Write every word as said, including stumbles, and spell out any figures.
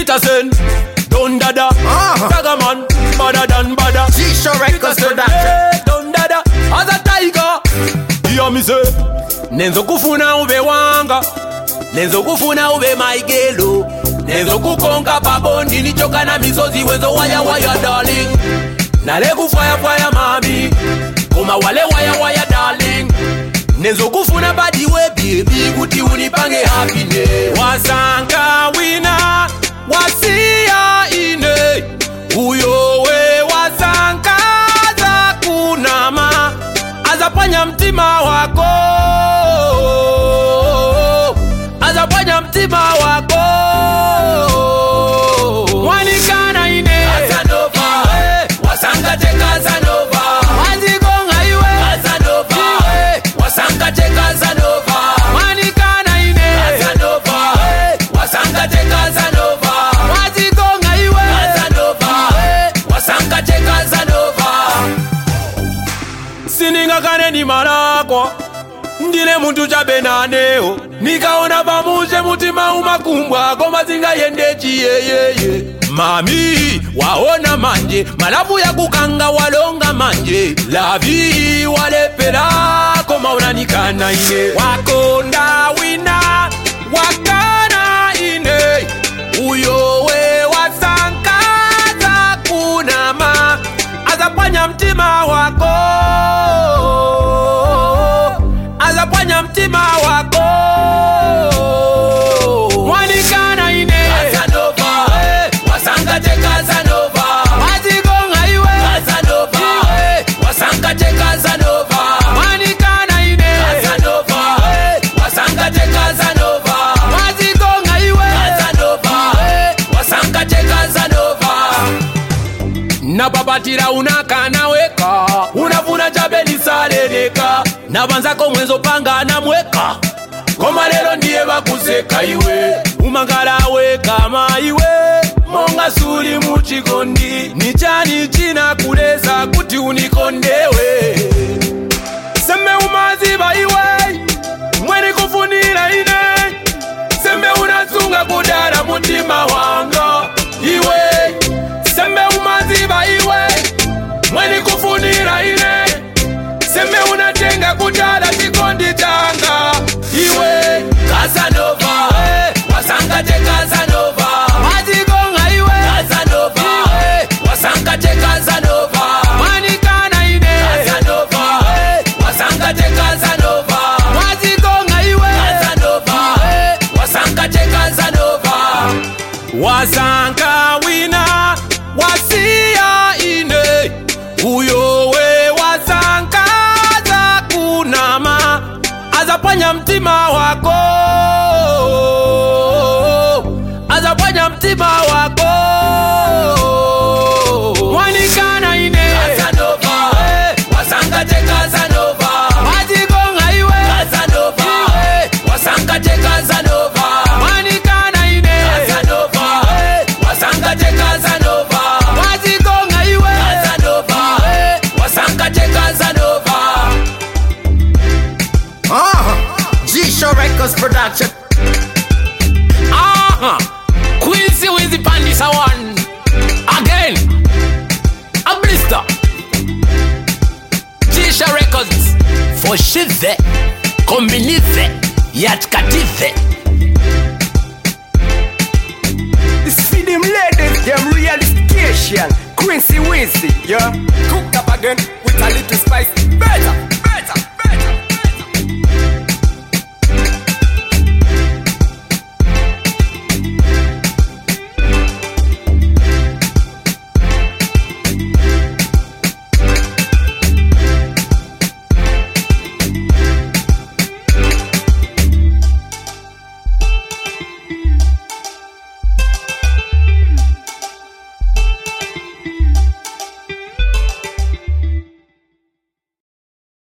Peterson, Don Dada, Uh-huh. Tagaman, Badder than Badder. G-Show Records Peterson, production. eh, Don Dada, as a tiger. Hear me say, Nenzo kufuna ube wanga, Nenzo kufuna ube maigelo, Nenzo kukonka babondi nichoka na mizozi wezo waya waya darling. Nale kufaya faya mami, Kuma wale waya waya darling. Nenzo kufuna badi we baby, kuti unipange happiness. Wasanga wina, wasia ine, uyo we wasanga za kunama, azapanya mtima wako, azapanya mtima wako. Wanikana ine Casanova, wasanga te Casanova, wazigonga iwe Casanova, wasanga te Casanova, wanikana ine Casanova, wasanga te Casanova, wazigonga iwe Casanova, wasanga te Casanova. Sininga kane ni marako, ndile muntu chabe naneo, nikaona pamushe mutima umakumbwa goma zinga yende chiyeyeye. Mami, waona manje, malabu ya kukanga walonga manje, lavi walepela koma unanikana ine. Wakonda wina, wakana ine, uyo we wasankaza kunama, azapanya mtima wako, azapanya mtima wako. Wanikana ine Casanova, wasanga te Casanova, wazigonga iwe Casanova, wasanga te Casanova, wanikana ine Casanova, wasanga te Casanova, wazigonga iwe Casanova, wasanga te Casanova. Napabatira unakana weka, unafuna chabeli saleleka, nabanzako mwenzo panga namweka, koma lero ndiye bakuseka iwe, umangala weka maiwe, monga suli muchikondi, nichani china kuleza kuti unikondewe. Sembe umaziba iwe, mweni kufunira ine, sembe unazunga kudara mutima wanga iwe, sembe umaziba iwe, mweni kufunira ine, sembe unatenga kudara chikondi changa iwe. Casanova, wasanga te Casanova, wazigonga iwe Casanova, wasanga te Casanova, wanikana ine Casanova, wasanga te Casanova, wazigonga iwe Casanova, wasanga te Casanova. Wasanga wina, wasia ine, uyo we wasanga za kunama, azapanya mtima wako, azapanya mtima wako. Wanikana ine Casanova, wasanga te Casanova, wazigonga iwe Casanova, wasanga te Casanova, wanikana ine Casanova, wasanga te Casanova, wazigonga iwe Casanova, wasanga te Casanova. Uh-huh. G-Show Records production. Aha, Quincy Wizzy Pandisa one again. A blister. G-Show Records for shive, kombinive, yatkative. See them ladies, them realistic. Quincy Wizzy, yeah. Cooked up again with a little spice. Better.